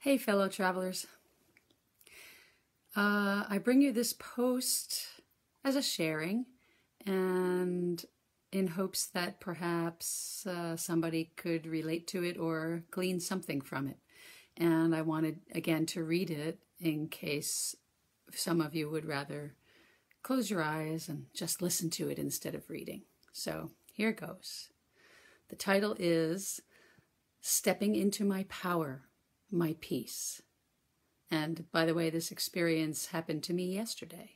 Hey, fellow travelers. I bring you this post as a sharing and in hopes that perhaps somebody could relate to it or glean something from it. And I wanted, again, to read it in case some of you would rather close your eyes and just listen to it instead of reading. So here goes. The title is Stepping into My Power, My Peace. And by the way, this experience happened to me yesterday.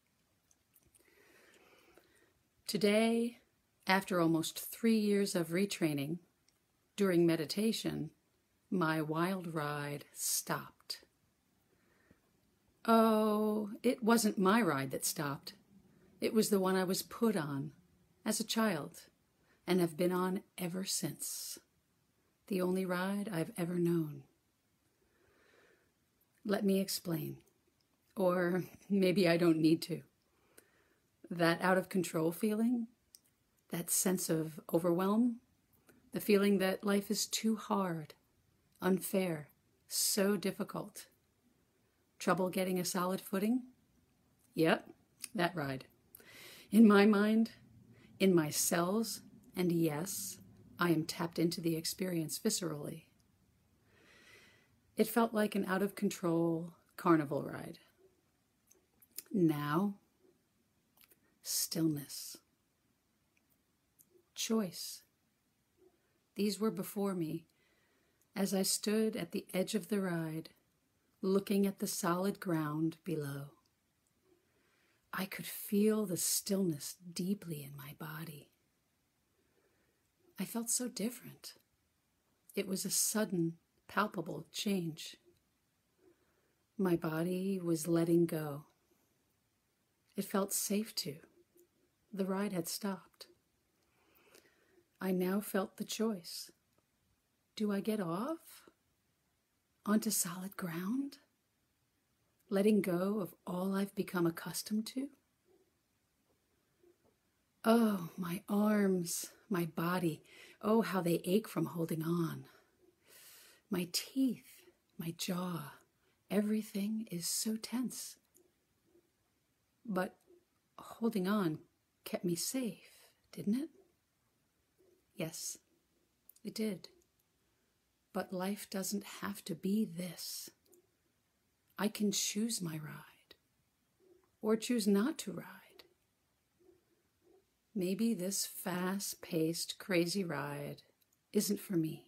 Today, after almost 3 years of retraining, during meditation, my wild ride stopped. Oh, it wasn't my ride that stopped. It was the one I was put on as a child and have been on ever since. The only ride I've ever known. Let me explain. Or maybe I don't need to. That out of control feeling, that sense of overwhelm, the feeling that life is too hard, unfair, so difficult. Trouble getting a solid footing? Yep, that ride. In my mind, in my cells, and yes, I am tapped into the experience viscerally. It felt like an out-of-control carnival ride. Now, stillness. Choice. These were before me as I stood at the edge of the ride, looking at the solid ground below. I could feel the stillness deeply in my body. I felt so different. It was a sudden, palpable change. My body was letting go. It felt safe to. The ride had stopped. I now felt the choice. Do I get off? Onto solid ground? Letting go of all I've become accustomed to? Oh, my arms, my body. Oh, how they ache from holding on. My teeth, my jaw, everything is so tense. But holding on kept me safe, didn't it? Yes, it did. But life doesn't have to be this. I can choose my ride, or choose not to ride. Maybe this fast-paced, crazy ride isn't for me.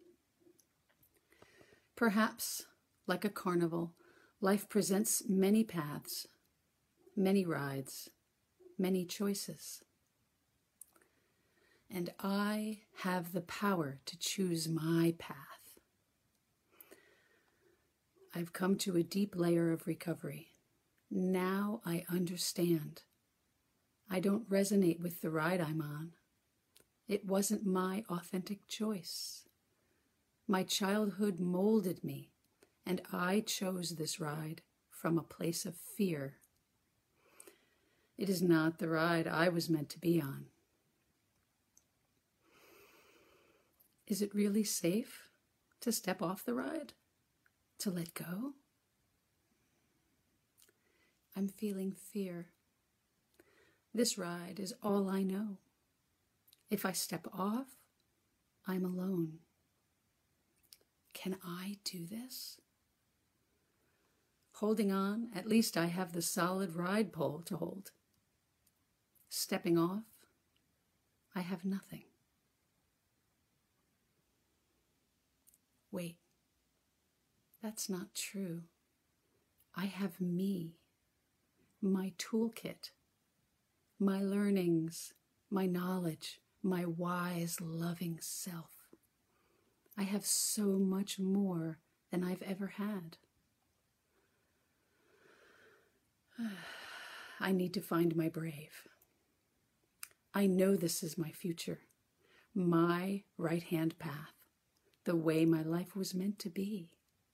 Perhaps, like a carnival, life presents many paths, many rides, many choices. And I have the power to choose my path. I've come to a deep layer of recovery. Now I understand. I don't resonate with the ride I'm on. It wasn't my authentic choice. My childhood molded me, and I chose this ride from a place of fear. It is not the ride I was meant to be on. Is it really safe to step off the ride? To let go? I'm feeling fear. This ride is all I know. If I step off, I'm alone. Can I do this? Holding on, at least I have the solid ride pole to hold. Stepping off, I have nothing. Wait, that's not true. I have me, my toolkit, my learnings, my knowledge, my wise, loving self. I have so much more than I've ever had. I need to find my brave. I know this is my future, my right-hand path, the way my life was meant to be.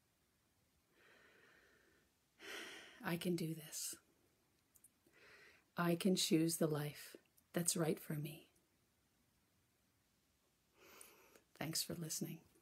I can do this. I can choose the life that's right for me. Thanks for listening.